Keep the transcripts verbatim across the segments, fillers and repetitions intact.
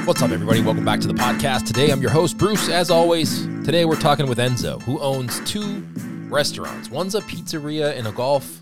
What's up, everybody? Welcome back to the podcast. Today, I'm your host, Bruce. As always, today we're talking with Enzo, who owns two restaurants. One's a pizzeria and a golf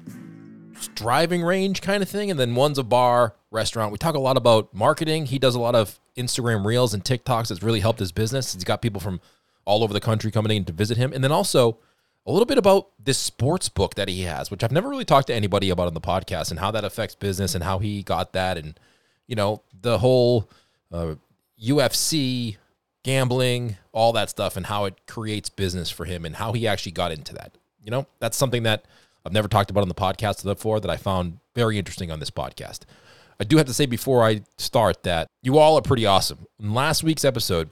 driving range kind of thing, and then one's a bar restaurant. We talk a lot about marketing. He does a lot of Instagram Reels and TikToks that's really helped his business. He's got people from all over the country coming in to visit him. And then also a little bit about this sports book that he has, which I've never really talked to anybody about on the podcast, and how that affects business and how he got that, and, you know, the whole uh, U F C, gambling, all that stuff, and how it creates business for him and how he actually got into that. You know, that's something that I've never talked about on the podcast before that I found very interesting on this podcast. I do have to say before I start that you all are pretty awesome. In last week's episode,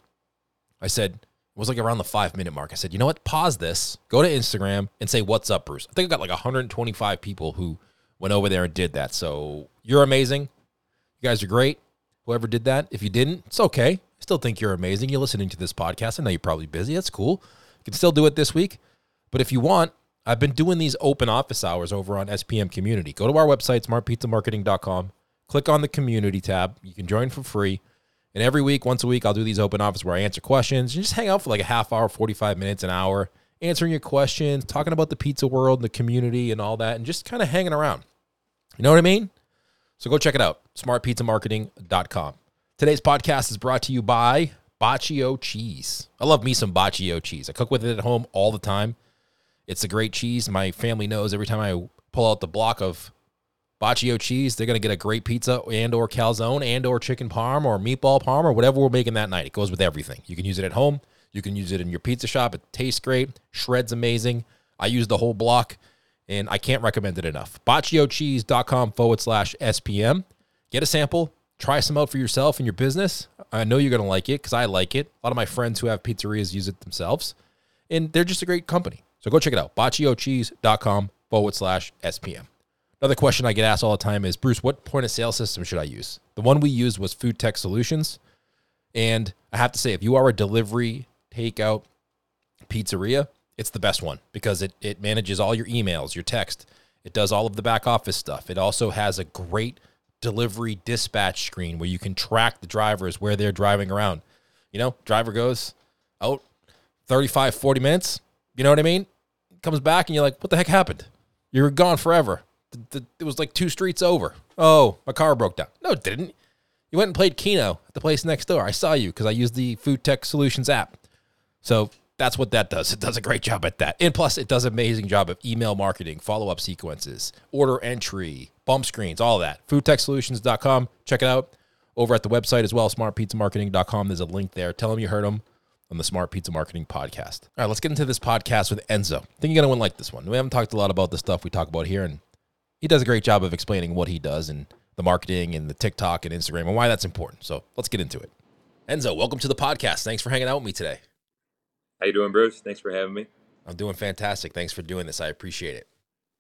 I said, it was like around the five minute mark. I said, you know what? Pause this, go to Instagram and say, what's up, Bruce? I think I got like one hundred twenty-five people who went over there and did that. So you're amazing. You guys are great. Whoever did that, if you didn't, it's okay. I still think you're amazing. You're listening to this podcast. I know you're probably busy. That's cool. You can still do it this week. But if you want, I've been doing these open office hours over on S P M Community. Go to our website, smart pizza marketing dot com. Click on the community tab. You can join for free. And every week, once a week, I'll do these open office where I answer questions. You just hang out for like a half hour, forty-five minutes, an hour, answering your questions, talking about the pizza world, the community, and all that, and just kind of hanging around. You know what I mean? So go check it out, smart pizza marketing dot com. Today's podcast is brought to you by Baccio Cheese. I love me some Baccio cheese. I cook with it at home all the time. It's a great cheese. My family knows every time I pull out the block of Baccio cheese, they're going to get a great pizza and or calzone and or chicken parm or meatball parm or whatever we're making that night. It goes with everything. You can use it at home. You can use it in your pizza shop. It tastes great. Shred's amazing. I use the whole block, and I can't recommend it enough. BaccioCheese.com forward slash SPM. Get a sample. Try some out for yourself and your business. I know you're going to like it because I like it. A lot of my friends who have pizzerias use it themselves, and they're just a great company. So go check it out, BaccioCheese.com forward slash SPM. Another question I get asked all the time is, Bruce, what point of sale system should I use? The one we used was Food Tech Solutions. And I have to say, if you are a delivery, takeout pizzeria, it's the best one because it, it manages all your emails, your text. It does all of the back office stuff. It also has a great delivery dispatch screen where you can track the drivers where they're driving around. You know, driver goes out thirty-five, forty minutes. You know what I mean? Comes back and you're like, what the heck happened? You were gone forever. It was like two streets over. Oh, my car broke down. No, it didn't. You went and played Keno at the place next door. I saw you because I used the Food Tech Solutions app. So that's what that does. It does a great job at that. And plus, it does an amazing job of email marketing, follow-up sequences, order entry, bump screens, all of that. food tech solutions dot com. Check it out. Over at the website as well, smart pizza marketing dot com. There's a link there. Tell them you heard them on the Smart Pizza Marketing Podcast. All right, let's get into this podcast with Enzo. I think you're going to like this one. We haven't talked a lot about the stuff we talk about here, and he does a great job of explaining what he does and the marketing and the TikTok and Instagram and why that's important. So let's get into it. Enzo, welcome to the podcast. Thanks for hanging out with me today. How you doing, Bruce? Thanks for having me. I'm doing fantastic. Thanks for doing this. I appreciate it.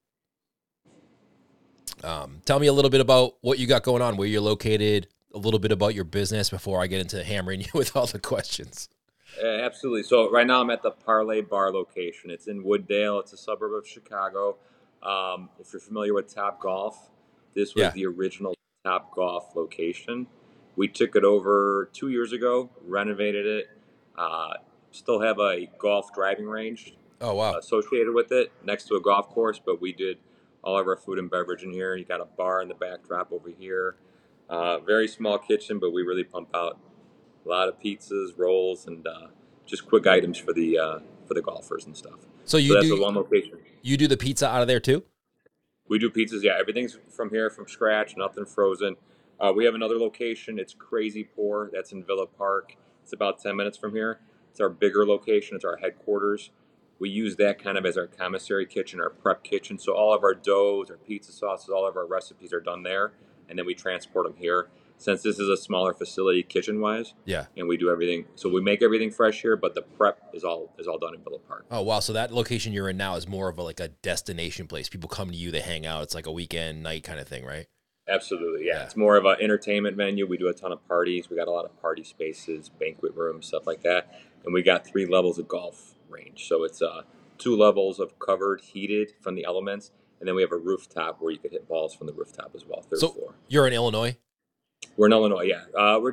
Um, tell me a little bit about what you got going on, where you're located, a little bit about your business before I get into hammering you with all the questions. Uh, absolutely. So right now I'm at the Parlay Bar location. It's in Wooddale. It's a suburb of Chicago. Um, if you're familiar with Top Golf, this was Yeah. the original Top Golf location. We took it over two years ago, renovated it, uh, still have a golf driving range Oh, wow. associated with it next to a golf course, but we did all of our food and beverage in here. You got a bar in the backdrop over here. Uh, very small kitchen, but we really pump out a lot of pizzas, rolls, and uh, just quick items for the uh, for the golfers and stuff. So you so that's do the one location. You do the pizza out of there too? We do pizzas, yeah. Everything's from here, from scratch, nothing frozen. Uh, we have another location. It's Crazy Pour. That's in Villa Park. It's about ten minutes from here. It's our bigger location. It's our headquarters. We use that kind of as our commissary kitchen, our prep kitchen. So all of our doughs, our pizza sauces, all of our recipes are done there, and then we transport them here. Since this is a smaller facility kitchen-wise, Yeah. and we do everything. So we make everything fresh here, but the prep is all is all done in Villa Park. Oh, wow. So that location you're in now is more of a, like a destination place. People come to you, they hang out. It's like a weekend night kind of thing, right? Absolutely, yeah. Yeah. It's more of an entertainment venue. We do a ton of parties. We got a lot of party spaces, banquet rooms, stuff like that. And we got three levels of golf range. So it's uh, two levels of covered, heated from the elements, and then we have a rooftop where you could hit balls from the rooftop as well, third So floor. you're in Illinois? We're in Illinois, yeah. Uh, we're like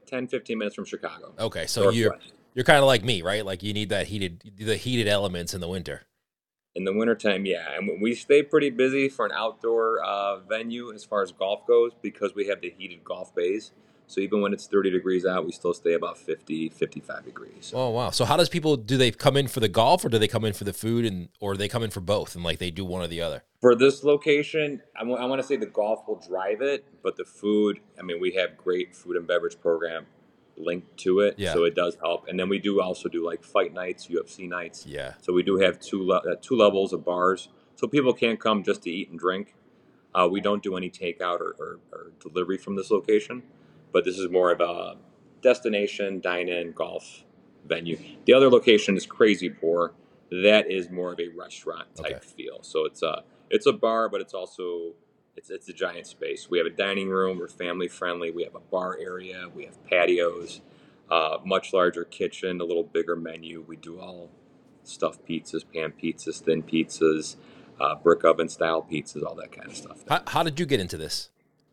ten, fifteen minutes from Chicago. Okay, so Northwest. you're you're kind of like me, right? Like you need that heated the heated elements in the winter. In the wintertime, yeah. And we stay pretty busy for an outdoor uh, venue as far as golf goes because we have the heated golf bays. So even when it's thirty degrees out, we still stay about fifty, fifty-five degrees. So. Oh, wow. So how does people, do they come in for the golf or do they come in for the food and or do they come in for both and like they do one or the other? For this location, I, w- I want to say the golf will drive it, but the food, I mean, we have great food and beverage program linked to it, Yeah. so it does help. And then we do also do like fight nights, U F C nights. Yeah. So we do have two le- uh, two levels of bars, so people can't come just to eat and drink. Uh, we don't do any takeout or, or, or delivery from this location, but this is more of a destination dine-in golf venue. The other location is Crazy Pour. That is more of a restaurant type Okay. feel. So it's a it's a bar, but it's also it's it's a giant space. We have a dining room. We're family friendly. We have a bar area. We have patios, uh, much larger kitchen, a little bigger menu. We do all stuffed pizzas, pan pizzas, thin pizzas, uh, brick oven style pizzas, all that kind of stuff. How, how did you get into this?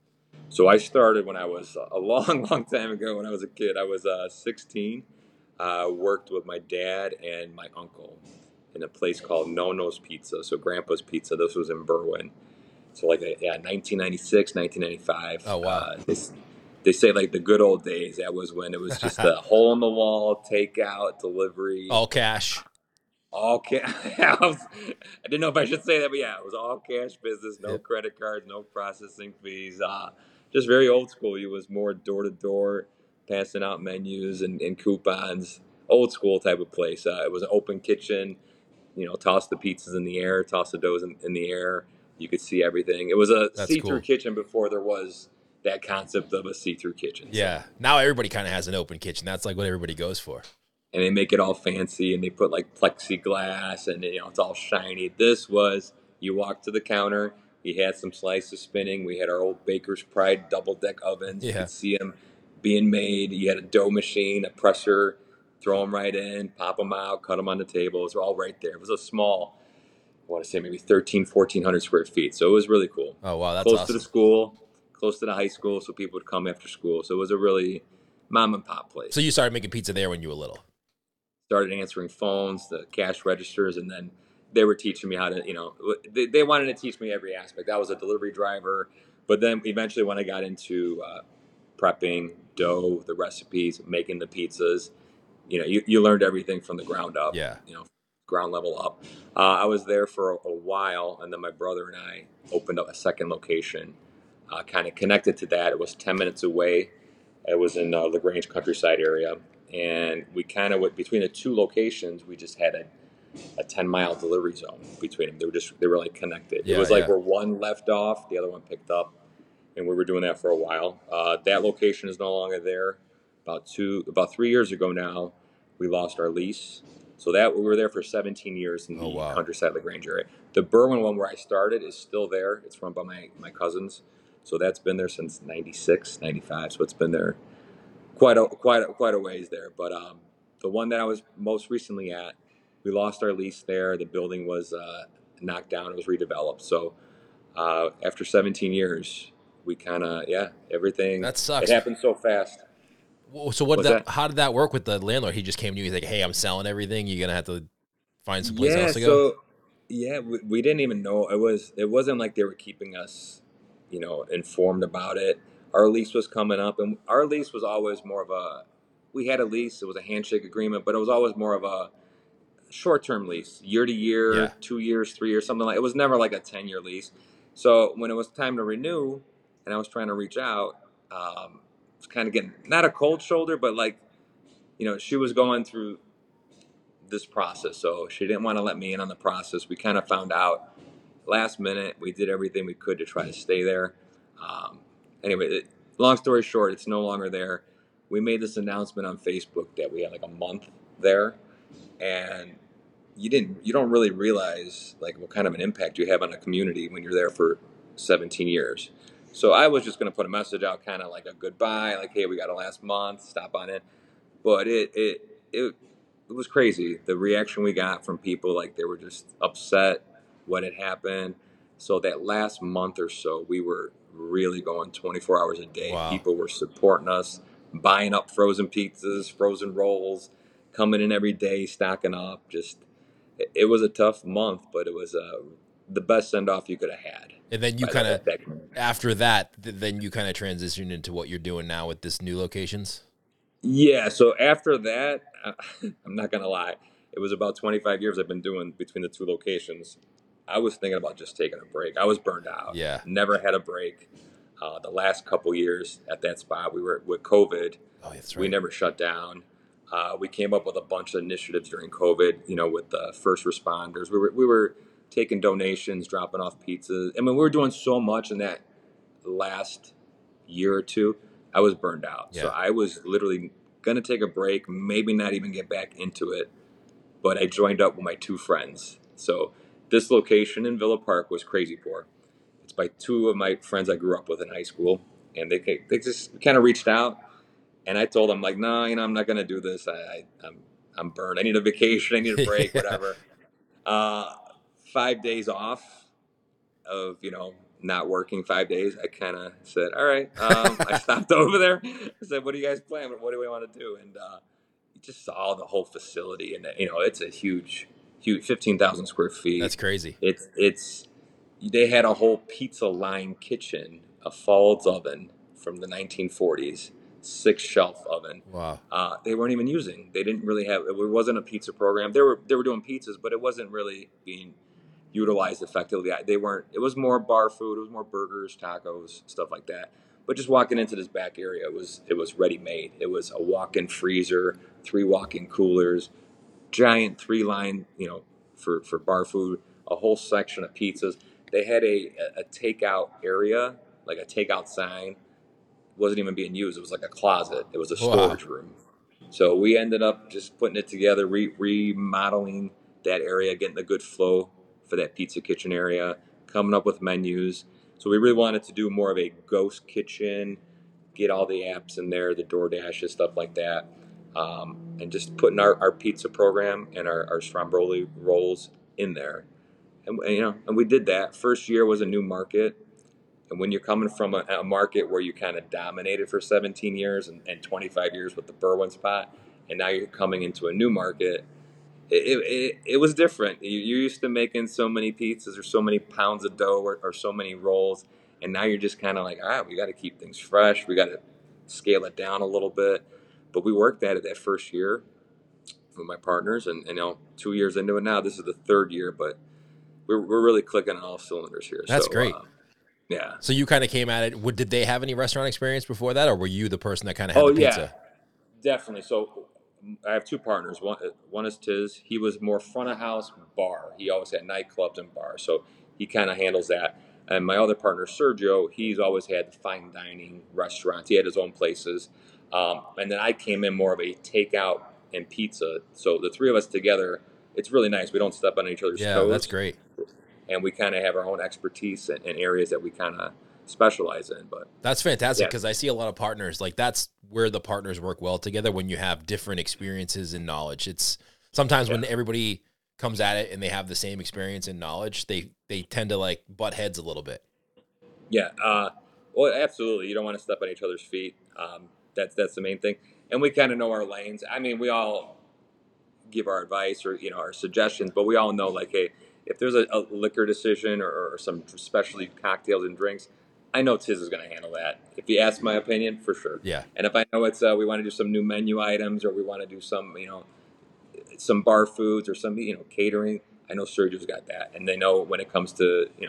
So I started when I was a long, long time ago. When I was a kid, I was uh, sixteen. Uh, worked with my dad and my uncle in a place called No No's Pizza. So Grandpa's Pizza. This was in Berwyn. So like yeah, nineteen ninety-six, nineteen ninety-five. Oh, wow. Uh, they, they say like the good old days. That was when it was just a hole in the wall, takeout, delivery. All cash. All cash. I, was, I didn't know if I should say that, but yeah, it was all cash business. No Yep. credit cards, no processing fees. Uh, just very old school. It was more door to door, passing out menus and, and coupons. Old school type of place. Uh, it was an open kitchen. You know, toss the pizzas in the air, toss the doughs in, in the air. You could see everything. It was a That's see-through cool. kitchen before there was that concept of a see-through kitchen. Yeah. Now everybody kind of has an open kitchen. That's like what everybody goes for. And they make it all fancy, and they put like plexiglass, and you know it's all shiny. This was you walk to the counter. He had some slices spinning. We had our old Baker's Pride double deck ovens. You Yeah. could see them being made. You had a dough machine, a presser. Throw them right in, pop them out, cut them on the table. It was all right there. It was a small, I want to say maybe thirteen, fourteen hundred square feet. So it was really cool. Oh, wow. That's Close awesome. to the school, close to the high school, so people would come after school. So it was a really mom and pop place. So you started making pizza there when you were little. Started answering phones, the cash registers, and then they were teaching me how to, you know, they, they wanted to teach me every aspect. I was a delivery driver, but then eventually when I got into uh, prepping dough, the recipes, making the pizzas, you know, you, you learned everything from the ground up. Yeah. You know, ground level up. Uh, I was there for a, a while, and then my brother and I opened up a second location, uh, kind of connected to that. It was ten minutes away. It was in uh, LaGrange countryside area, and we kind of went between the two locations. We just had a a ten mile delivery zone between them. They were just they were like connected. Yeah, it was like yeah. where one left off, the other one picked up, and we were doing that for a while. Uh, that location is no longer there. About two, about three years ago now, we lost our lease. So that we were there for seventeen years in the Oh, wow. countryside LaGrange area. The Berwyn one where I started is still there. It's run by my, my cousins. So that's been there since ninety-six, ninety-five. So it's been there quite a quite a, quite a ways there. But um, the one that I was most recently at, we lost our lease there. The building was uh, knocked down. It was redeveloped. So uh, after seventeen years, we kind of yeah everything. That sucks. It happened so fast. Whoa, So what did What's that, that? how did that work with the landlord? He just came to you. He's like, hey, I'm selling everything. You're going to have to find someplace Yeah, else to go. so yeah, we, we didn't even know it was. It wasn't like they were keeping us, you know, informed about it. Our lease was coming up, and our lease was always more of a. We had a lease. It was a handshake agreement, but it was always more of a short-term lease, year to year, Yeah. two years, three years, something like. It was never like a ten-year lease. So when it was time to renew, and I was trying to reach out, um, it was kind of getting not a cold shoulder, but like, you know, she was going through this process, so she didn't want to let me in on the process. We kind of found out last minute. We did everything we could to try to stay there. Um, anyway, it, long story short, it's no longer there. We made this announcement on Facebook that we had like a month there, and you didn't, you don't really realize like what kind of an impact you have on a community when you're there for seventeen years. So I was just going to put a message out, kind of like a goodbye, like, hey, we got a last month, stop on in. But it it it it was crazy. The reaction we got from people, like they were just upset what had happened. So that last month or so, we were really going twenty-four hours a day. Wow. People were supporting us. buying up frozen pizzas, frozen rolls, coming in every day, stocking up. Just it, it was a tough month, but it was uh, the best send off you could have had. And then you by kind the- of, that- after that, th- then you kind of transitioned into what you're doing now with this new locations. Yeah. So after that, uh, I'm not gonna lie, it was about twenty-five years I've been doing between the two locations. I was thinking about just taking a break. I was burned out. Yeah. Never had a break. Uh, the last couple years at that spot, we were with COVID. Oh, that's We right. never shut down. Uh, we came up with a bunch of initiatives during COVID. You know, with the first responders, we were we were taking donations, dropping off pizzas. I mean, we were doing so much in that last year or two. I was burned out, so Yeah. I was literally gonna take a break, maybe not even get back into it. But I joined up with my two friends. So this location in Villa Park was Crazy Pour. It's by two of my friends I grew up with in high school, and they ca- they just kind of reached out, and I told them like, no, you know, I'm not gonna do this. I, I I'm I'm burned. I need a vacation. I need a break. Yeah. Whatever. Uh, five days off of you know not working five days. I kind of said, all right. Um, I stopped over there. I said, what do you guys plan? What do we want to do? And uh, you just saw the whole facility, and you know, it's a huge, huge, fifteen thousand square feet. That's crazy. It's it's they had a whole pizza line kitchen, a Falls oven from the nineteen forties, six shelf oven. Wow. Uh, they weren't even using. They didn't really have. It wasn't a pizza program. They were they were doing pizzas, but it wasn't really being utilized effectively. They weren't. It was more bar food. It was more burgers, tacos, stuff like that. But just walking into this back area, it was it was ready made. It was a walk-in freezer, three walk-in coolers, giant three line, you know, for for bar food, a whole section of pizzas. They had a a takeout area, like a takeout sign, wasn't even being used. It was like a closet. It was a Wow. storage room. So we ended up just putting it together, re- remodeling that area, getting a good flow for that pizza kitchen area, coming up with menus. So we really wanted to do more of a ghost kitchen, get all the apps in there, the DoorDashes, stuff like that, um, and just putting our, our pizza program and our, our Stromboli rolls in there. And, and, you know, and we did that. First year was a new market. And when you're coming from a, a market where you kind of dominated for seventeen years and, and twenty-five years with the Berwyn spot, and now you're coming into a new market, it, it, it was different. You, you're used to making so many pizzas or so many pounds of dough or, or so many rolls, and now you're just kind of like, all right, we got to keep things fresh. We got to scale it down a little bit. But we worked at it that first year with my partners, and, and you know, two years into it now, this is the third year, but we're, we're really clicking on all cylinders here. That's so, great. Uh, yeah. So you kind of came at it. Would, did they have any restaurant experience before that, or were you the person that kind of had Oh, the pizza? yeah, definitely. So I have two partners. One, one is Tiz. He was more front of house bar. He always had nightclubs and bars, so he kind of handles that. And my other partner, Sergio, he's always had fine dining restaurants. He had his own places. Um, and then I came in more of a takeout and pizza. So the three of us together, it's really nice. We don't step on each other's Yeah, toes. that's great. And we kind of have our own expertise in, in areas that we kind of specialize in. But That's fantastic Yeah. because I see a lot of partners. Like that's where the partners work well together when you have different experiences and knowledge. It's sometimes when Yeah. everybody comes at it and they have the same experience and knowledge, they they tend to like butt heads a little bit. yeah, uh, well, absolutely. You don't want to step on each other's feet. Um, that's that's the main thing. And we kind of know our lanes. I mean, we all give our advice or you know our suggestions, but we all know like, hey, if there's a, a liquor decision or, or some specialty cocktails and drinks, I know Tiz is going to handle that. If you ask my opinion, for sure. Yeah. And if I know it's uh, we want to do some new menu items or we want to do some you know some bar foods or some you know catering, I know Sergio's got that, and they know when it comes to you know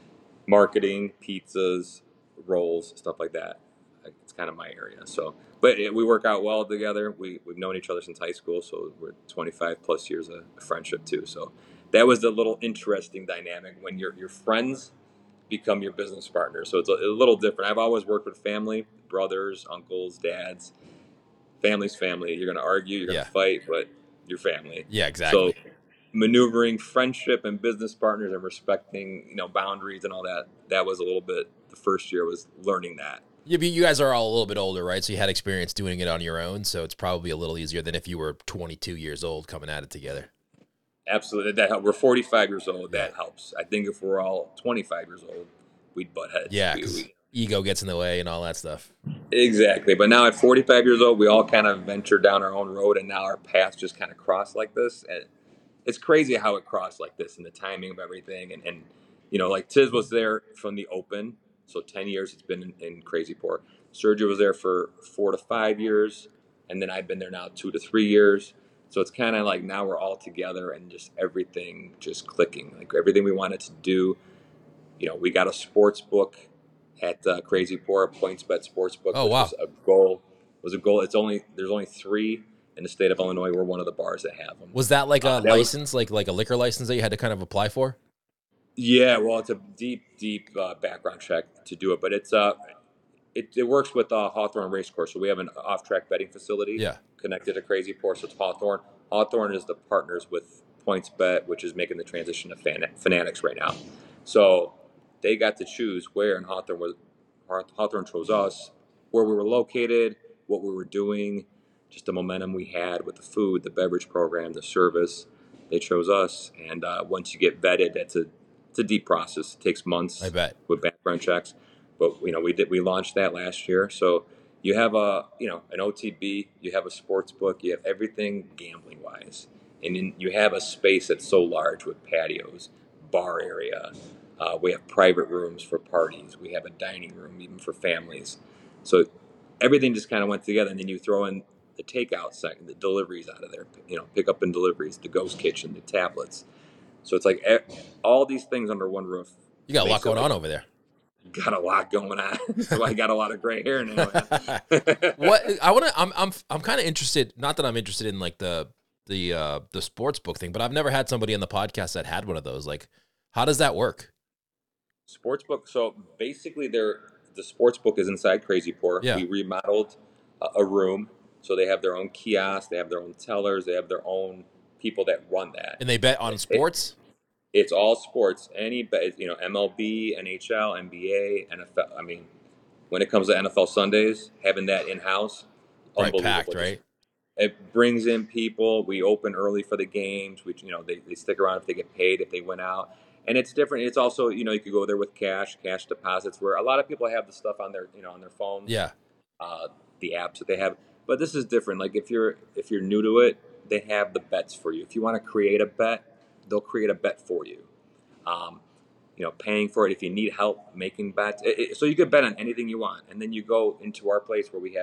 marketing, pizzas, rolls, stuff like that. It's kind of my area. So, but it, we work out well together. We we've known each other since high school, so we're twenty-five plus years of friendship too. So that was the little interesting dynamic when your your friends become your business partners. So it's a, a little different. I've always worked with family, brothers, uncles, dads. Family's family. You're going to argue, you're going to Yeah. fight, but you're family. Yeah, exactly. So maneuvering friendship and business partners and respecting, you know, boundaries and all that, that was a little bit, the first year was learning that. Yeah, but you guys are all a little bit older, right? So you had experience doing it on your own, so it's probably a little easier than if you were twenty-two years old coming at it together. Absolutely. That help. We're forty-five years old. That Yeah. helps. I think if we're all twenty-five years old, we'd butt heads. Yeah, We- 'cause we- ego gets in the way and all that stuff. Exactly. But now at forty-five years old, we all kind of ventured down our own road, and now our paths just kind of cross like this. And it's crazy how it crossed like this and the timing of everything. And, and you know, like Tiz was there from the open. So ten years it's been in, in Crazy Pour. Sergio was there for four to five years. And then I've been there now two to three years. So it's kind of like now we're all together and just everything just clicking. Like everything we wanted to do. You know, we got a sports book at uh, Crazy Pour, PointsBet Sportsbook, Oh, which wow. was a goal. Was a goal. It's only there's only three in the state of Illinois. We're one of the bars that have them. Was that like a Uh, that was- license, like like a liquor license that you had to kind of apply for? Yeah, well, it's a deep, deep uh, background check to do it, but it's uh, it, it works with uh, Hawthorne Racecourse. So we have an off-track betting facility Yeah. connected to Crazy Pour. So it's Hawthorne. Hawthorne is the partners with PointsBet, which is making the transition to Fan- Fanatics right now. So they got to choose where, and Hawthorne was Hawthorne chose us, where we were located, what we were doing, just the momentum we had with the food, the beverage program, the service. They chose us, and uh, once you get vetted, that's a it's a deep process. It takes months. I bet. With background checks, but you know we did we launched that last year. So you have a you know an O T B, you have a sports book, you have everything gambling wise, and then you have a space that's so large with patios, bar area. Uh, we have private rooms for parties. We have a dining room even for families. So everything just kind of went together. And then you throw in the takeout second, the deliveries out of there, you know, pick up and deliveries, the ghost kitchen, the tablets. So it's like e- all these things under one roof. You got a lot makes it going like- on over there. Got a lot going on. So I got a lot of gray hair now. What I want to, I'm, I'm, I'm kind of interested. Not that I'm interested in like the, the, uh, the sports book thing, but I've never had somebody on the podcast that had one of those. Like, how does that work? Sportsbook. So basically, they're the sportsbook is inside Crazy Pour. Yeah. We remodeled a, a room, so they have their own kiosk, they have their own tellers, they have their own people that run that. And they bet on sports. It's all sports. Any bet, you know, M L B, N H L, N B A, N F L. I mean, when it comes to N F L Sundays, having that in house, Right, packed, right? It brings in people. We open early for the games. We, you know, they, they stick around if they get paid, if they went out. And it's different. It's also, you know, you could go there with cash, cash deposits, where a lot of people have the stuff on their, you know, on their phones. Yeah. Uh, the apps that they have. But this is different. Like if you're if you're new to it, they have the bets for you. If you want to create a bet, they'll create a bet for you. Um, you know, paying for it if you need help making bets. It, it, so you could bet on anything you want. And then you go into our place where we have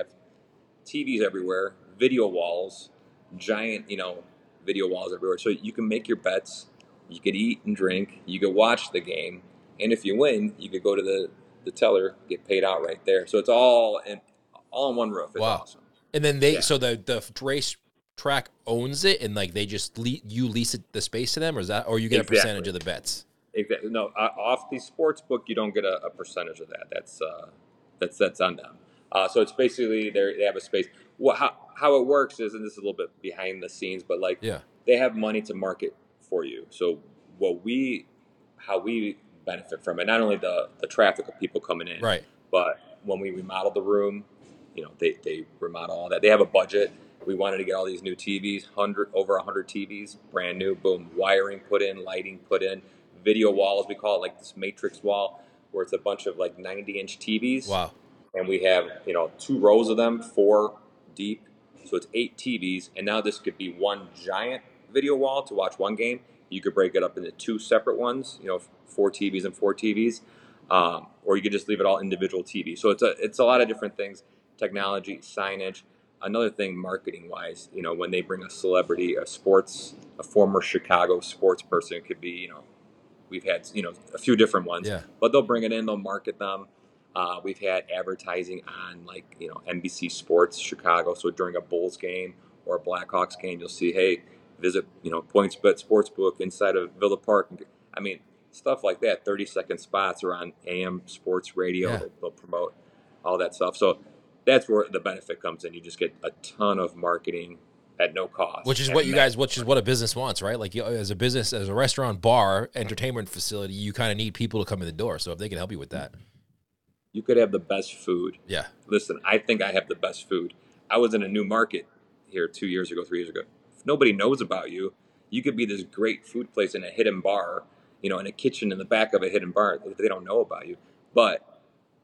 T Vs everywhere, video walls, giant, you know, video walls everywhere. So you can make your bets. You could eat and drink. You could watch the game, and if you win, you could go to the, the teller, get paid out right there. So it's all in all in one roof. It's Wow. awesome. And then they, Yeah. so the the race track owns it, and like they just le- you lease it the space to them, or is that, or you get a Exactly. percentage of the bets? Exactly. No, uh, off the sports book, you don't get a, a percentage of that. That's uh, that's that's on them. Uh, so it's basically they they have a space. What how how it works is, and this is a little bit behind the scenes, but like Yeah. they have money to market for you. So what we, how we benefit from it, not only the, the traffic of people coming in, Right. but when we remodel the room, you know, they, they remodel all that. They have a budget. We wanted to get all these new T Vs, hundred over one hundred T Vs, brand new, boom, wiring put in, lighting put in, video walls, we call it like this matrix wall, where it's a bunch of like ninety inch T Vs. Wow. And we have, you know, two rows of them, four deep. So it's eight T Vs. And now this could be one giant video wall to watch one game. You could break it up into two separate ones, you know, four T Vs and four T Vs. Um, or you could just leave it all individual T Vs. So it's a, it's a lot of different things, technology, signage. Another thing, marketing wise, you know, when they bring a celebrity, a sports, a former Chicago sports person, it could be, you know, we've had, you know, a few different ones, Yeah. but they'll bring it in, they'll market them. Uh, we've had advertising on like, you know, N B C Sports Chicago. So during a Bulls game or a Blackhawks game, you'll see, hey, visit, you know, PointsBet Sportsbook inside of Villa Park. I mean, stuff like that. thirty second spots are on A M Sports Radio. Yeah. They'll, they'll promote all that stuff. So that's where the benefit comes in. You just get a ton of marketing at no cost. Which is And what you that- guys, which is what a business wants, right? Like you, as a business, as a restaurant, bar, entertainment facility, you kind of need people to come in the door. So if they can help you with that, You could have the best food. yeah, Listen, I think I have the best food. I was in a new market here two years ago, three years ago. If nobody knows about you, you could be this great food place in a hidden bar, you know, in a kitchen in the back of a hidden bar. They don't know about you. But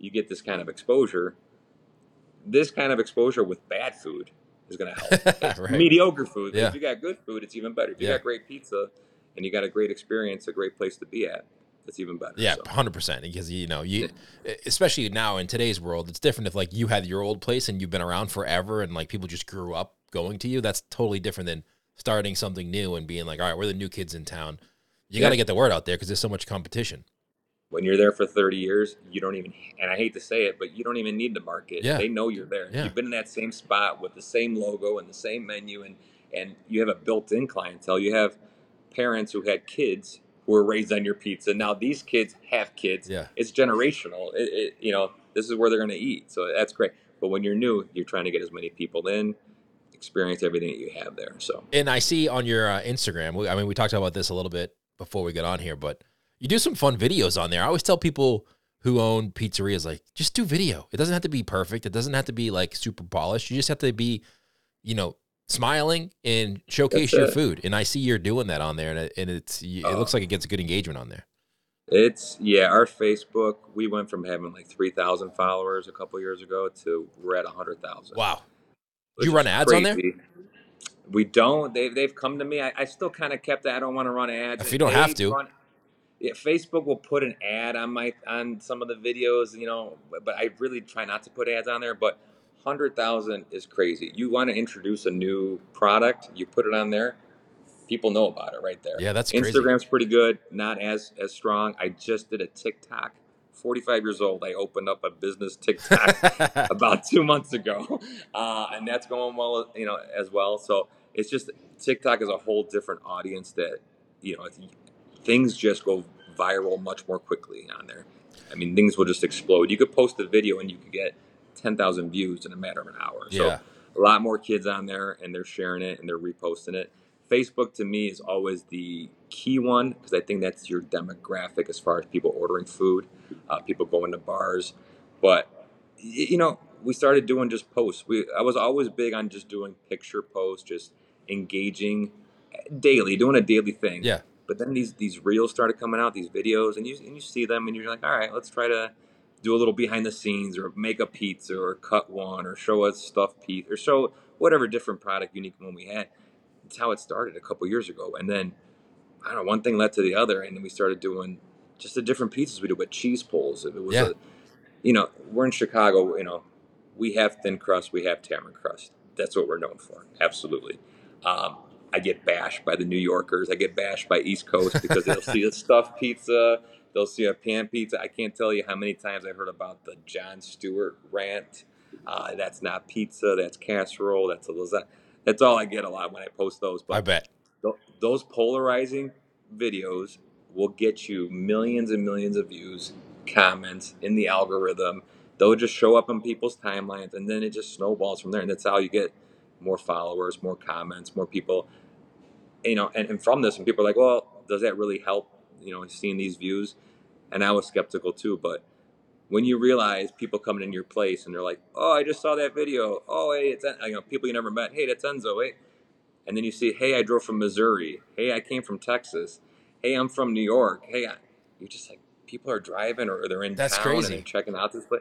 you get this kind of exposure. This kind of exposure with bad food is going to help. It's Right. mediocre food. But Yeah. if you got good food, it's even better. If you Yeah. got great pizza and you got a great experience, a great place to be at, it's even better. Yeah, so. one hundred percent. Because, you know, you, especially now in today's world, it's different if like you had your old place and you've been around forever and like people just grew up going to you. That's totally different than starting something new and being like, all right, we're the new kids in town. You Yeah. got to get the word out there because there's so much competition. When you're there for thirty years, you don't even, and I hate to say it, but you don't even need to market. Yeah. They know you're there. Yeah. You've been in that same spot with the same logo and the same menu, and, and you have a built-in clientele. You have parents who had kids who were raised on your pizza. Now these kids have kids. Yeah. It's generational. It, it, you know, this is where they're going to eat. So that's great. But when you're new, you're trying to get as many people in, experience everything that you have there. So, and I see on your uh, Instagram, we, I mean, we talked about this a little bit before we got on here, but you do some fun videos on there. I always tell people who own pizzerias, like, just do video. It doesn't have to be perfect. It doesn't have to be like super polished. You just have to be, you know, smiling and showcase That's your it. food. And I see you're doing that on there, and it, and it's it Uh, looks like it gets a good engagement on there. It's yeah, our Facebook, we went from having like three thousand followers a couple years ago to we're at one hundred thousand. Wow. Do which you run is ads on there? crazy. We don't. They've, they've come to me. I, I still kind of kept that. I don't want to run ads. If you don't They have to. run- yeah, Facebook will put an ad on my on some of the videos, you know, but, but I really try not to put ads on there. But one hundred thousand is crazy. You want to introduce a new product, you put it on there, people know about it right there. Yeah, that's crazy. Instagram's pretty good, not as as strong. I just did a TikTok. forty-five years old, I opened up a business TikTok about two months ago, uh, and that's going well, you know, as well. So it's just TikTok is a whole different audience that, you know, it's, things just go viral much more quickly on there. I mean, things will just explode. You could post a video and you could get ten thousand views in a matter of an hour. So Yeah. a lot more kids on there, and they're sharing it and they're reposting it. Facebook to me is always the key one because I think that's your demographic as far as people ordering food, uh, people going to bars. But y- you know, we started doing just posts. We I was always big on just doing picture posts, just engaging daily, doing a daily thing. Yeah. But then these these reels started coming out, these videos, and you and you see them, and you're like, all right, let's try to do a little behind the scenes, or make a pizza, or cut one, or show us stuffed pizza, or show whatever different product unique one we had. It's how it started a couple years ago, and then I don't know, one thing led to the other, and then we started doing just the different pizzas we do, but cheese pulls. It was, Yeah. a, you know, we're in Chicago. You know, we have thin crust, we have tamarind crust. That's what we're known for. Absolutely. Um, I get bashed by the New Yorkers. I get bashed by East Coast because they'll see a stuffed pizza, they'll see a pan pizza. I can't tell you how many times I heard about the Jon Stewart rant. Uh, that's not pizza. That's casserole. That's a lasagna. That's all I get a lot when I post those. But I bet. th- those polarizing videos will get you millions and millions of views, comments in the algorithm. They'll just show up on people's timelines, and then it just snowballs from there. And that's how you get more followers, more comments, more people. You know, and, and from this, and people are like, well, does that really help, you know, seeing these views? And I was skeptical too. But when you realize people coming in your place and they're like, oh, I just saw that video. Oh, hey, it's, En-" you know, people you never met. Hey, that's Enzo. Hey. And then you see, hey, I drove from Missouri. Hey, I came from Texas. Hey, I'm from New York. Hey, I, you're just like, people are driving or they're in That's town crazy. and they're checking out this place.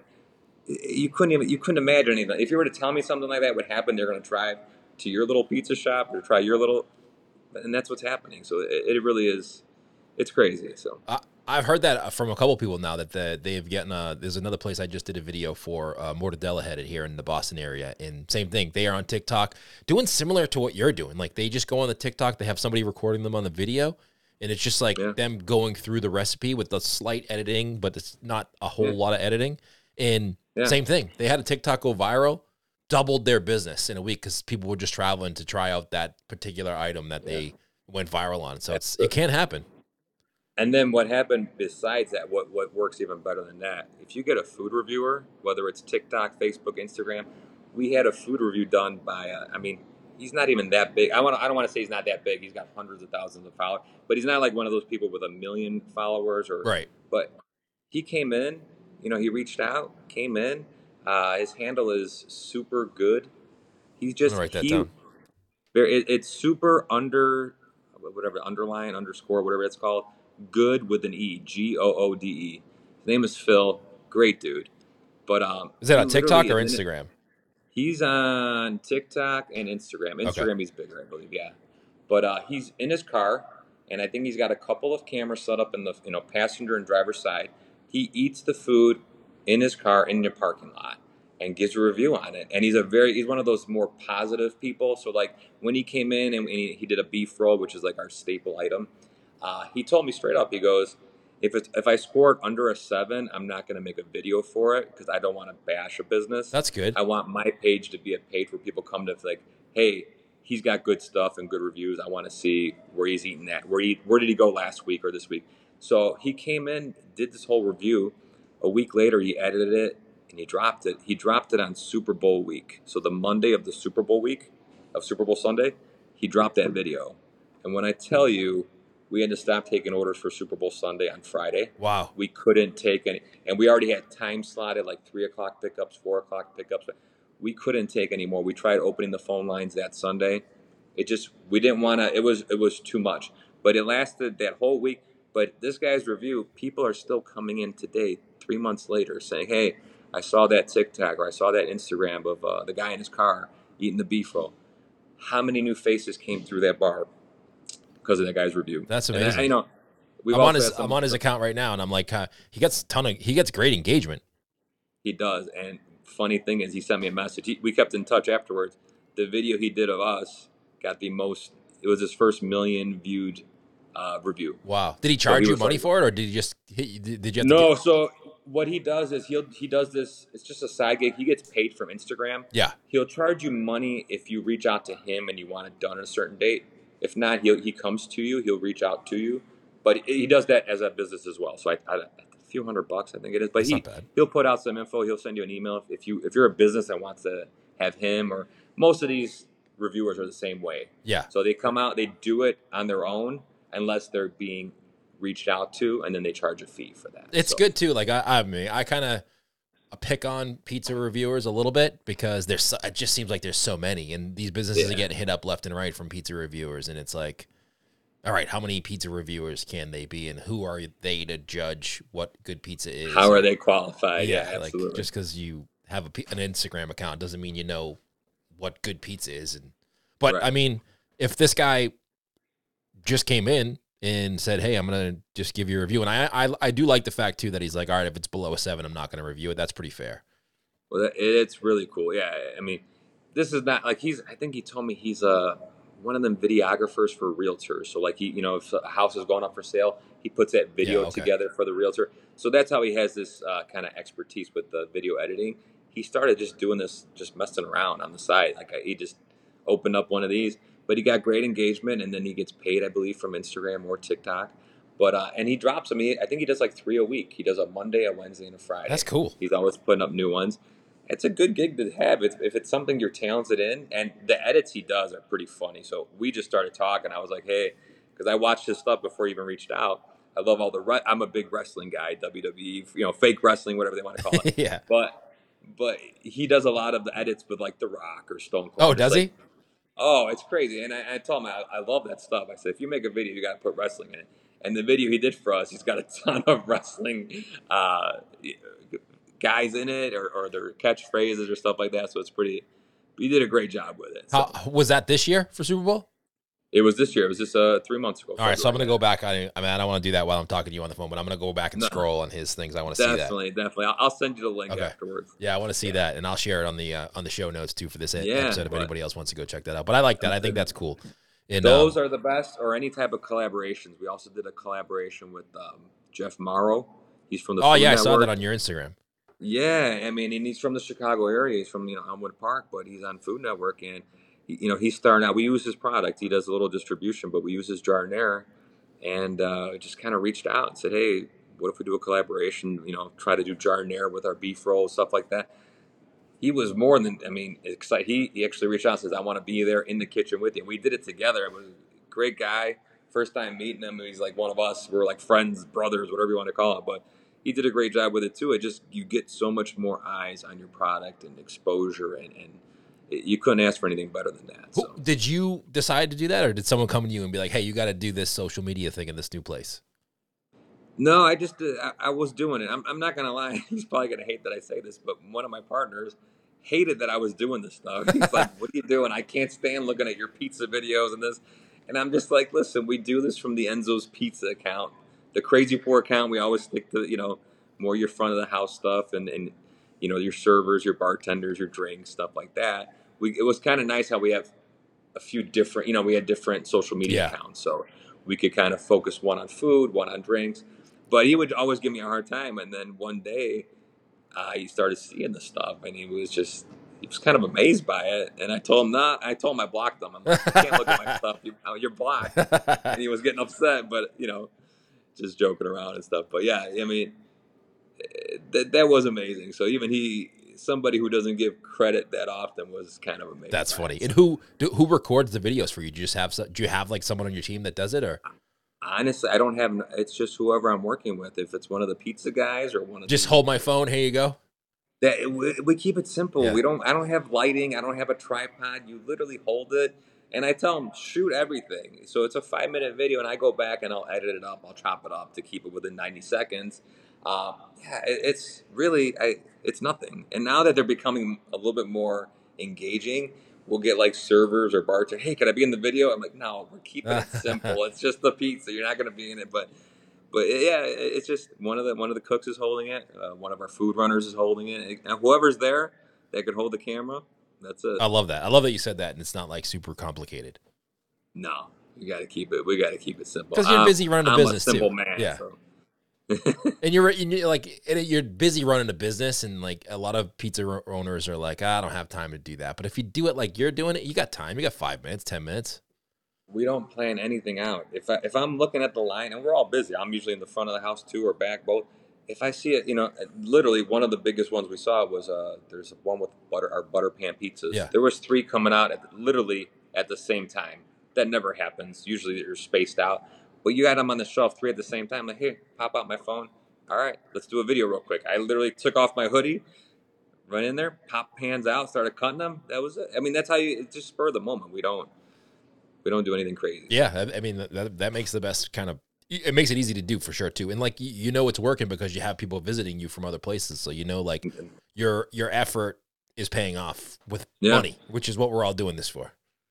You couldn't even, you couldn't imagine anything. If you were to tell me something like that would happen, they're going to drive to your little pizza shop or try your little, and that's what's happening. So it, it really is, it's crazy. So Uh, I've heard that from a couple people now that the, they've gotten a, there's another place I just did a video for, uh, Mortadella headed here in the Boston area. And same thing. They are on TikTok doing similar to what you're doing. Like they just go on the TikTok, they have somebody recording them on the video. And it's just like Yeah. them going through the recipe with the slight editing, but it's not a whole Yeah. lot of editing. And Yeah. same thing. They had a TikTok go viral, doubled their business in a week because people were just traveling to try out that particular item that they went viral on. So it's it can happen. And then what happened besides that, what, what works even better than that, if you get a food reviewer, whether it's TikTok, Facebook, Instagram, we had a food review done by, uh, I mean, he's not even that big. I want I don't want to say he's not that big. He's got hundreds of thousands of followers, but he's not like one of those people with a million followers or, Right. but he came in, you know, he reached out, came in, uh, his handle is super good. He's I'm just, gonna write that he, down. there, it, it's super under, whatever, underline, underscore, whatever it's called. Good with an E, G O O D E. His name is Phil. Great dude. But um, Is that he on TikTok or literally- Instagram? He's on TikTok and Instagram. Instagram, Okay. he's bigger, I believe. Yeah, but uh, he's in his car, and I think he's got a couple of cameras set up in the you know passenger and driver's side. He eats the food in his car in the parking lot and gives a review on it. And he's a very he's one of those more positive people. So like when he came in and, and he, he did a beef roll, which is like our staple item, uh, he told me straight up. He goes, if it's if I scored under a seven, I'm not going to make a video for it because I don't want to bash a business. That's good. I want my page to be a page where people come to like, hey, he's got good stuff and good reviews. I want to see where he's eating at. Where he where did he go last week or this week? So he came in, did this whole review. A week later, he edited it and he dropped it. He dropped it on Super Bowl week. So the Monday of the Super Bowl week, of Super Bowl Sunday, he dropped that video. And when I tell you, we had to stop taking orders for Super Bowl Sunday on Friday. Wow. We couldn't take any, and we already had time slotted like three o'clock pickups, four o'clock pickups. We couldn't take any more. We tried opening the phone lines that Sunday. It just we didn't want to. It was it was too much. But it lasted that whole week. But this guy's review, people are still coming in today, three months later, saying, "Hey, I saw that TikTok or I saw that Instagram of uh, the guy in his car eating the beef roll." How many new faces came through that bar because of that guy's review? That's And amazing. I, you know, we've I'm also on his had some- I'm on his account right now, and I'm like, uh, he gets a ton of he gets great engagement. He does. And funny thing is, he sent me a message. He, we kept in touch afterwards. The video he did of us got the most. It was his first million viewed uh, review. Wow. Did he charge he you was money like- for it, or did he just hit, did did you have to No, get- so what he does is he'll he does this. It's just a side gig. He gets paid from Instagram. Yeah. He'll charge you money if you reach out to him and you want it done on a certain date. If not, he he comes to you. He'll reach out to you. But he does that as a business as well. So I, I a few hundred bucks, I think it is. But That's he not bad. he'll put out some info. He'll send you an email if, if you if you're a business that wants to have him, or most of these reviewers are the same way. Yeah. So they come out, they do it on their own unless they're being reached out to, and then they charge a fee for that. It's So- good too. Like I, I mean, I kind of pick on pizza reviewers a little bit because there's so, it just seems like there's so many, and these businesses Yeah. are getting hit up left and right from pizza reviewers, and it's like, all right, how many pizza reviewers can they be, and who are they to judge what good pizza is? How are they qualified? Yeah, Yeah, like absolutely. just because you have a, pi- an Instagram account doesn't mean you know what good pizza is. And but Right. I mean, if this guy just came in and said, "Hey, I'm gonna just give you a review," and I I, I do like the fact too that he's like, "All right, if it's below a seven, I'm not gonna review it." That's pretty fair. Well, that- it's really cool. Yeah, I mean, this is not like he's. I think he told me he's a one of them videographers for realtors. So like he, you know, if a house is going up for sale, he puts that video Yeah, okay. together for the realtor. So that's how he has this uh, kind of expertise with the video editing. He started just doing this, just messing around on the side. Like he just opened up one of these, but he got great engagement, and then he gets paid, I believe, from Instagram or TikTok. But uh, and he drops them. He, I think he does like three a week. He does a Monday, a Wednesday, and a Friday. That's cool. He's always putting up new ones. It's a good gig to have if, if it's something you're talented in, and the edits he does are pretty funny. So we just started talking. I was like, hey, because I watched his stuff before he even reached out. I love all the re- I'm a big wrestling guy, W W E, you know, fake wrestling, whatever they want to call it. Yeah. But but he does a lot of the edits with like The Rock or Stone Cold. Oh, It's does like, he? Oh, it's crazy. And I, I told him I, I love that stuff. I said, if you make a video, you got to put wrestling in it. And the video he did for us, he's got a ton of wrestling uh, guys in it, or, or their catchphrases or stuff like that. So it's pretty. He did a great job with it. So How was that this year for Super Bowl? it was this year. It was just uh, three months ago. All right, so I'm gonna February. go back. I, I mean, I don't want to do that while I'm talking to you on the phone, but I'm gonna go back and No. scroll on his things. I want to see that. Definitely, definitely. I'll, I'll send you the link Okay. afterwards. Yeah, I want to see that, and I'll share it on the uh, on the show notes too for this e- Yeah, episode. If but- anybody else wants to go check that out, but I like that. I think that's cool. And Those um, are the best, or any type of collaborations. We also did a collaboration with um, Jeff Morrow. He's from the oh Food yeah, I saw Network. that on your Instagram. Yeah, I mean, and he's from the Chicago area. He's from you know Elmwood Park, but he's on Food Network, and he- you know he's starting out. We use his product. He does a little distribution, but we use his Jardinera, and uh, just kind of reached out and said, "Hey, what if we do a collaboration? You know, try to do Jardinera with our beef roll, stuff like that." He was more than I mean excited. He he actually reached out and says, "I want to be there in the kitchen with you." We did it together. It was a great guy. First time meeting him, he's like one of us. We're like friends, brothers, whatever you want to call it, but. He did a great job with it too. It just you get so much more eyes on your product and exposure, and, and it, you couldn't ask for anything better than that. Who, So did you decide to do that, or did someone come to you and be like, "Hey, you got to do this social media thing in this new place"? No, I just uh, I, I was doing it. I'm, I'm not gonna lie. He's probably gonna hate that I say this, but one of my partners hated that I was doing this stuff. He's like, "What are you doing? I can't stand looking at your pizza videos and this." And I'm just like, "Listen, we do this from the Enzo's Pizza account, the Crazy Pour account. We always stick to you know more your front of the house stuff and and you know your servers, your bartenders, your drinks, stuff like that. We it was kind of nice how we have a few different, you know, we had different social media Yeah. accounts, so we could kind of focus one on food, one on drinks. But he would always give me a hard time, and then one day, uh, he started seeing the stuff, and he was just he was kind of amazed by it. And I told him not. I told him I blocked him. I'm like, you can't look at my stuff. You, uh, you're blocked. And he was getting upset, but you know, just joking around and stuff. But yeah, I mean, that that was amazing. So even he, somebody who doesn't give credit that often, was kind of amazing. That's funny. And who do, who records the videos for you? Do you just have do you have like someone on your team that does it, or honestly, I don't have. It's just whoever I'm working with. If it's one of the pizza guys or one of just the, hold my phone? Here you go. that we, we keep it simple. Yeah. We don't. I don't have lighting. I don't have a tripod. You literally hold it, and I tell them shoot everything. So it's a five minute video, and I go back and I'll edit it up. I'll chop it up to keep it within ninety seconds. Uh, yeah, it, it's really. I, it's nothing. And now that they're becoming a little bit more engaging, we'll get like servers or bartenders. Hey, can I be in the video? I'm like, no, we're keeping it simple. It's just the pizza. You're not going to be in it, but. But yeah, it's just one of the one of the cooks is holding it. Uh, one of our food runners is holding it. And whoever's there that could hold the camera, that's it. I love that. I love that you said that, and it's not like super complicated. No, you got to keep it. We got to keep it simple. Because you're I'm, busy running a I'm business a simple too. man. Yeah. So. And you're, you're like you're busy running a business, and like a lot of pizza owners are like, I don't have time to do that. But if you do it like you're doing it, you got time. You got five minutes, ten minutes. We don't plan anything out. If I, if I'm looking at the line, and we're all busy, I'm usually in the front of the house too, or back both. If I see it, you know, literally one of the biggest ones we saw was uh, there's one with butter, our butter pan pizzas. Yeah. There was three coming out at the, literally at the same time. That never happens. Usually they're spaced out. But you got them on the shelf, three at the same time. I'm like, here, pop out my phone. All right, let's do a video real quick. I literally took off my hoodie, run in there, pop pans out, started cutting them. That was it. I mean, that's how you it's just spur the moment. We don't. We don't do anything crazy. Yeah, I mean that that makes the best kind of. It makes it easy to do for sure too, and like you know it's working because you have people visiting you from other places, so you know like your your effort is paying off with yeah. money, which is what we're all doing this for.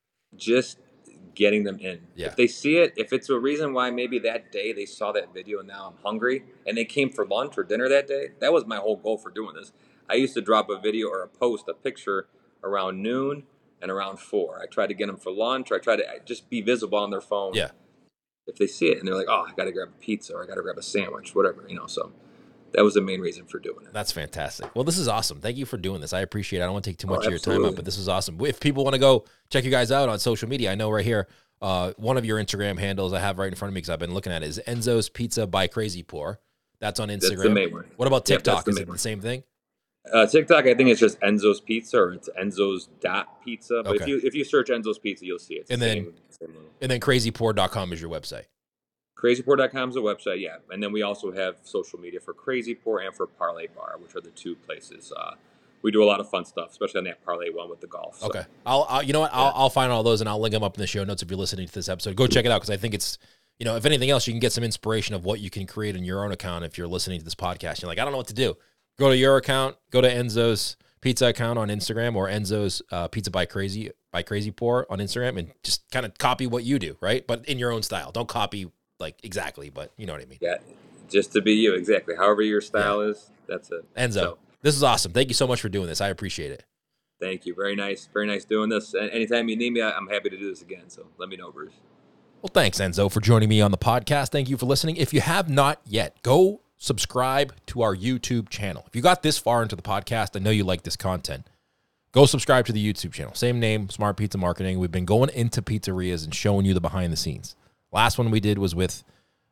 Just getting them in. Yeah. If they see it, if it's a reason why maybe that day they saw that video and now I'm hungry and they came for lunch or dinner that day, that was my whole goal for doing this. I used to drop a video or a post, a picture around noon and around four. I tried to get them for lunch, or I tried to just be visible on their phone. Yeah. If they see it and they're like, oh, I got to grab a pizza or I got to grab a sandwich, whatever, you know, so that was the main reason for doing it. That's fantastic. Well, this is awesome. Thank you for doing this. I appreciate it. I don't want to take too much oh, of your time up, but this is awesome. If people want to go check you guys out on social media, I know right here, uh, one of your Instagram handles I have right in front of me because I've been looking at it is Enzo's Pizza by Crazy Pour. That's on Instagram. That's the main one. What about TikTok? Yep, is it one. the same thing? Uh, TikTok, I think it's just Enzo's Pizza, or it's Enzo's dot pizza. But okay. if you if you search Enzo's Pizza, you'll see it. It's and the then same, same and then crazy pour dot com is your website. crazy pour dot com is the website, yeah. And then we also have social media for Crazy Pour and for Parlay Bar, which are the two places. Uh, we do a lot of fun stuff, especially on that Parlay one with the golf. So. Okay, I'll, I'll you know what yeah. I'll I'll find all those and I'll link them up in the show notes if you're listening to this episode. Go check it out because I think it's. You know, if anything else, you can get some inspiration of what you can create in your own account if you're listening to this podcast. You're like, I don't know what to do. Go to your account, go to Enzo's Pizza account on Instagram or Enzo's uh, Pizza by Crazy by Crazy Pour on Instagram, and just kind of copy what you do, right? But in your own style. Don't copy like exactly, but you know what I mean. Yeah, just to be you, exactly. However your style yeah. is, that's it. Enzo, so, this is awesome. Thank you so much for doing this. I appreciate it. Thank you. Very nice. Very nice doing this. Anytime you need me, I'm happy to do this again. So let me know, Bruce. Well, thanks, Enzo, for joining me on the podcast. Thank you for listening. If you have not yet, go subscribe to our YouTube channel. If you got this far into the podcast, I know you like this content. Go subscribe to the YouTube channel. Same name, Smart Pizza Marketing. We've been going into pizzerias and showing you the behind the scenes. Last one we did was with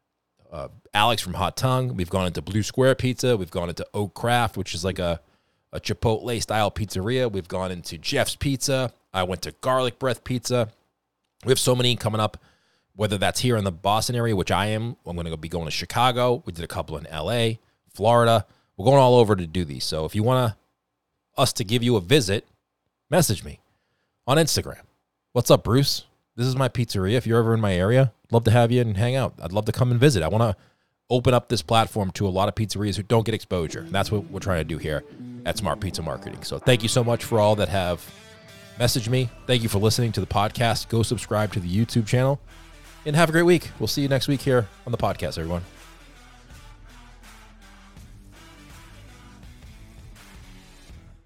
uh, Alex from Hot Tongue. We've gone into Blue Square Pizza. We've gone into Oak Craft, which is like a, a Chipotle-style pizzeria. We've gone into Jeff's Pizza. I went to Garlic Breath Pizza. We have so many coming up. Whether that's here in the Boston area, which I am, I'm going to be going to Chicago. We did a couple in L A, Florida. We're going all over to do these. So if you want to, us to give you a visit, message me on Instagram. What's up, Bruce? This is my pizzeria. If you're ever in my area, I'd love to have you and hang out. I'd love to come and visit. I want to open up this platform to a lot of pizzerias who don't get exposure. And that's what we're trying to do here at Smart Pizza Marketing. So thank you so much for all that have messaged me. Thank you for listening to the podcast. Go subscribe to the YouTube channel and have a great week. We'll see you next week here on the podcast, everyone.